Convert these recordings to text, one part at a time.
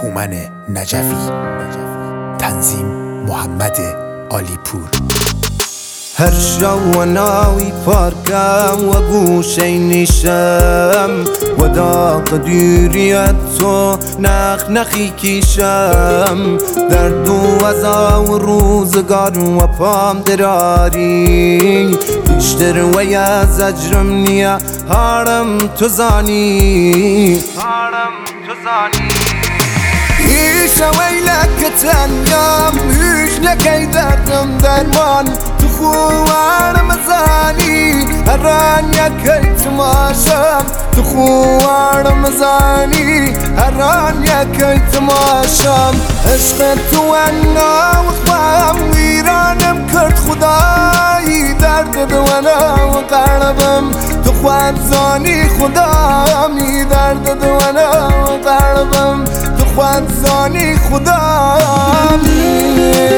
هومن نجفی، تنظیم محمد عالیپور. هر شو ناوی پارکم و گوشه نیشم و داغ دیریت تو نخی کیشم در دو ازا و روزگار و پام دراری بیشتر و یا زجرم نیا هارم تو زانی ایش ویلک تنگم هیش نکی دردم درمان تو خوارم زانی هران یکی تماشم تو خوارم زانی هران یکی تماشم عشق تو انا و خوام ویرانم کرد خدایی درد دوانا و قلبم تو خواد زانی خدامی درد دوانا و قلبم تو خواد زانی خدامی.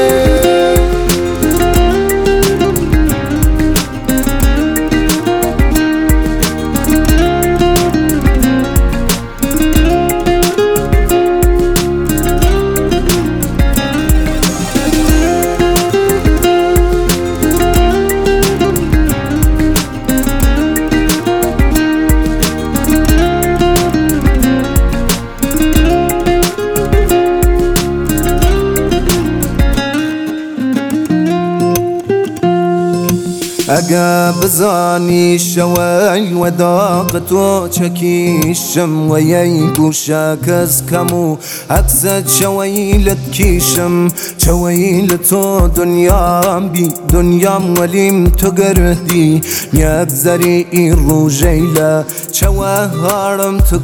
اگه بزانی شوی و داغ تو چکیشم و یی گوشه کس کمو اکسد شوی لت کیشم چوی لتو دنیام بی دنیام ولیم تو گردی یک زری این رو جیله چوه هارم تو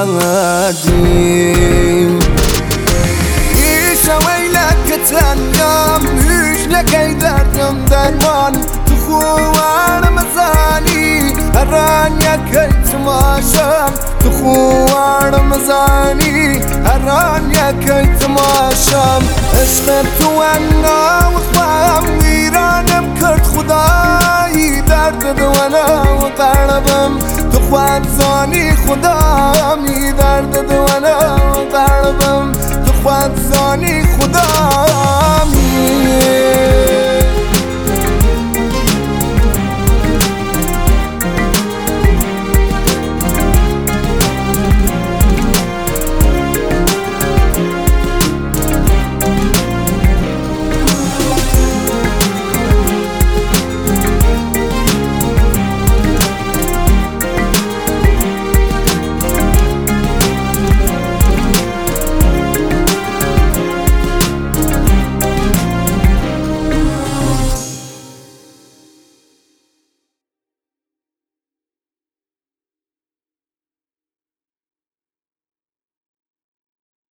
کردیم ای شوی لکتن یام هیش نکی دردم درمان خوارم زانی هران یکی تماشم تو خوارم زانی هران یکی تماشم عشق تو انا و خوام ویرانم کرد خدایی درد دوانا و قلبم تو خواد زانی خدامی درد دوانا و قلبم